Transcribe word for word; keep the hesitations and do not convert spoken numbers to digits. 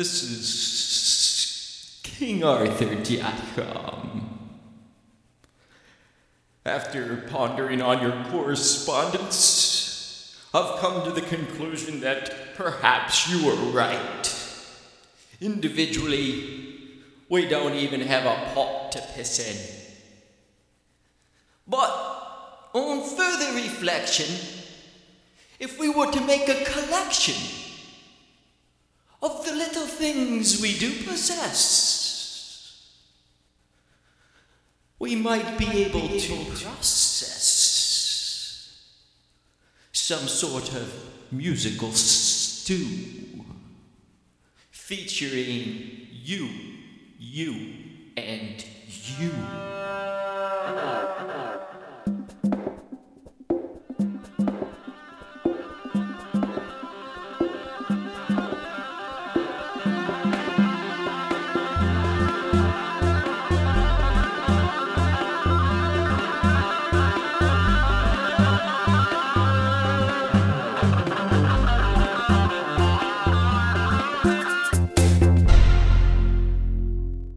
This is King Arthur dot com. After pondering on your correspondence, I've come to the conclusion that perhaps you were right. Individually, we don't even have a pot to piss in. But on further reflection, if we were to make a collection of the little things we do possess, we might be able to process some sort of musical stew featuring you, you, and you.